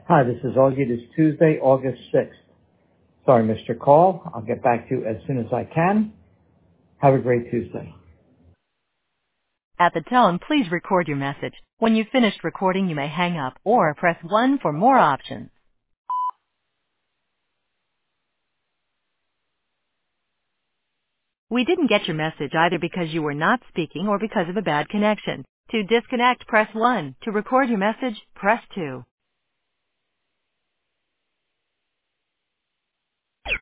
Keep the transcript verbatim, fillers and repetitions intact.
Hi, this is Augie. It is Tuesday, August sixth. Sorry, Mister Call. I'll get back to you as soon as I can. Have a great Tuesday. At the tone, please record your message. When you've finished recording, you may hang up or press one for more options. We didn't get your message either because you were not speaking or because of a bad connection. To disconnect, press one. To record your message, press two.